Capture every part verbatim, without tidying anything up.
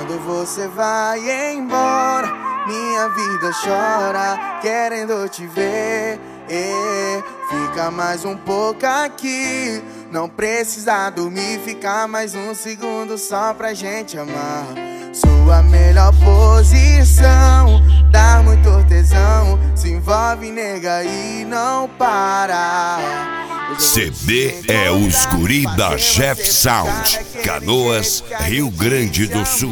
Quando você vai embora, minha vida chora, querendo te ver. E fica mais um pouco aqui, não precisa dormir, ficar mais um segundo só pra gente amar. Sua melhor posição, dá muito tesão, se envolve, nega, e não para. C B é os guri da Jeff Sound, Canoas, Rio Grande do Sul.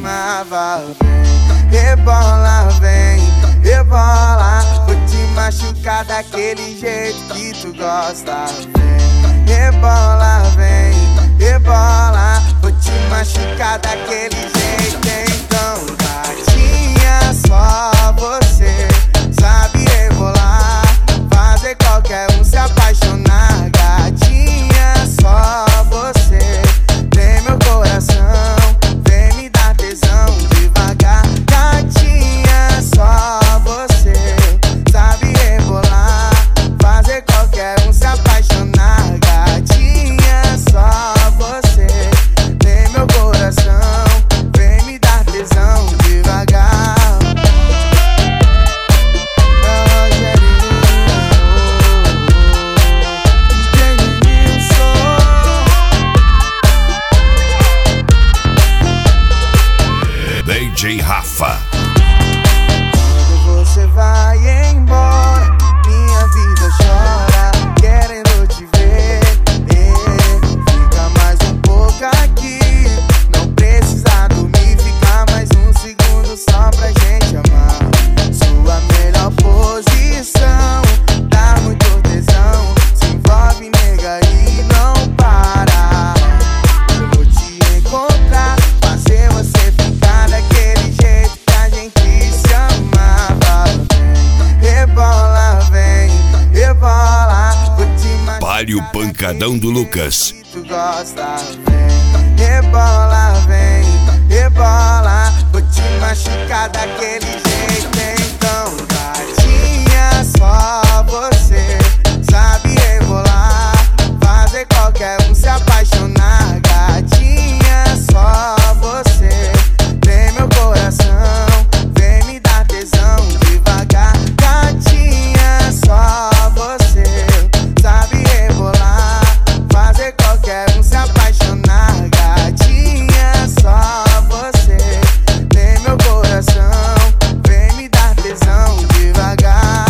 Rebola, vem, rebola, vou te machucar daquele jeito que tu gosta. Vem, rebola, vem, rebola, vou te machucar daquele jeito. Então, gatinha, só você sabe rebolar, fazer qualquer um se apaixonar. Gatinha, só você tem meu coração, vem me dar tesão devagar. Gatinha, só você sabe rebolar, fazer qualquer um se apaixonar. Gatinha, só você tem meu coração, vem me dar tesão devagar. D J Rafa. Quando você vai embora, minha vida chora, querendo te ver. E fica mais um pouco aqui, não precisa dormir, ficar mais um segundo só pra gente amar. Sua melhor posição, dá muito tesão, se envolve, nega, e não para. Eu vou te encontrar, fazer você ficar daquele jeito que a gente se amava. Rebola, vem, rebola, vou te machucar. Pare o pancadão do Lucas. Tu gosta, vem, rebola, vem, rebola, vou te machucar daquele jeito. Então, gatinha, só você sabe rebolar, fazer qualquer um se apaixonar. Gatinha, só você tem meu coração, vem me dar tesão devagar. Gatinha, só você sabe rebolar, fazer qualquer um se apaixonar. Gatinha, só você tem meu coração, vem me dar tesão devagar.